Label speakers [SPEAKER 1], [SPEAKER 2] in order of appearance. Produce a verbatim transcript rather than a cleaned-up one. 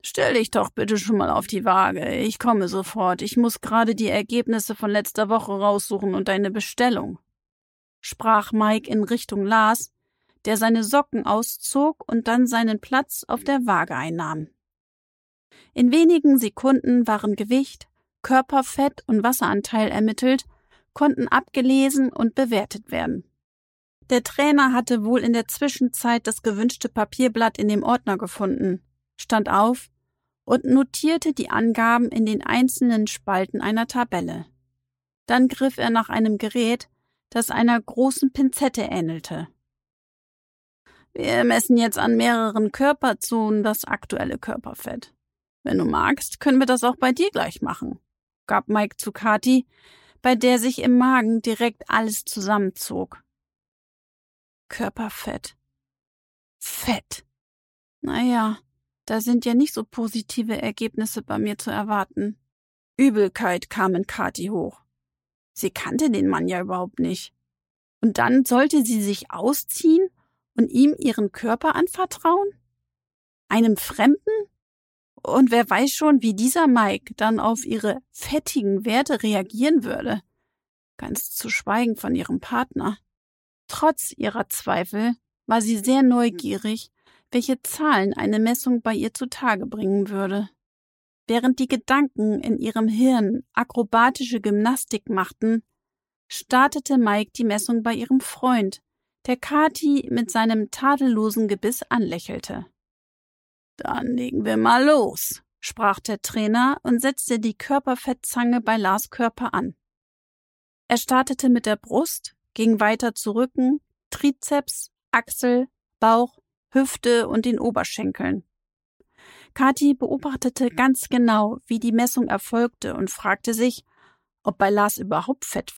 [SPEAKER 1] »Stell dich doch bitte schon mal auf die Waage. Ich komme sofort. Ich muss gerade die Ergebnisse von letzter Woche raussuchen und deine Bestellung«, sprach Mike in Richtung Lars, der seine Socken auszog und dann seinen Platz auf der Waage einnahm. In wenigen Sekunden waren Gewicht, Körperfett und Wasseranteil ermittelt, konnten abgelesen und bewertet werden. Der Trainer hatte wohl in der Zwischenzeit das gewünschte Papierblatt in dem Ordner gefunden, stand auf und notierte die Angaben in den einzelnen Spalten einer Tabelle. Dann griff er nach einem Gerät, das einer großen Pinzette ähnelte. »Wir messen jetzt an mehreren Körperzonen das aktuelle Körperfett. Wenn du magst, können wir das auch bei dir gleich machen«, gab Mike zu Kathi, bei der sich im Magen direkt alles zusammenzog. Körperfett. Fett. Naja, da sind ja nicht so positive Ergebnisse bei mir zu erwarten. Übelkeit kam in Kathi hoch. Sie kannte den Mann ja überhaupt nicht. Und dann sollte sie sich ausziehen und ihm ihren Körper anvertrauen? Einem Fremden? Und wer weiß schon, wie dieser Mike dann auf ihre fettigen Werte reagieren würde. Ganz zu schweigen von ihrem Partner. Trotz ihrer Zweifel war sie sehr neugierig, welche Zahlen eine Messung bei ihr zutage bringen würde. Während die Gedanken in ihrem Hirn akrobatische Gymnastik machten, startete Mike die Messung bei ihrem Freund, der Kathi mit seinem tadellosen Gebiss anlächelte. »Dann legen wir mal los«, sprach der Trainer und setzte die Körperfettzange bei Lars Körper an. Er startete mit der Brust, ging weiter zu Rücken, Trizeps, Achsel, Bauch, Hüfte und den Oberschenkeln. Kathi beobachtete ganz genau, wie die Messung erfolgte und fragte sich, ob bei Lars überhaupt Fett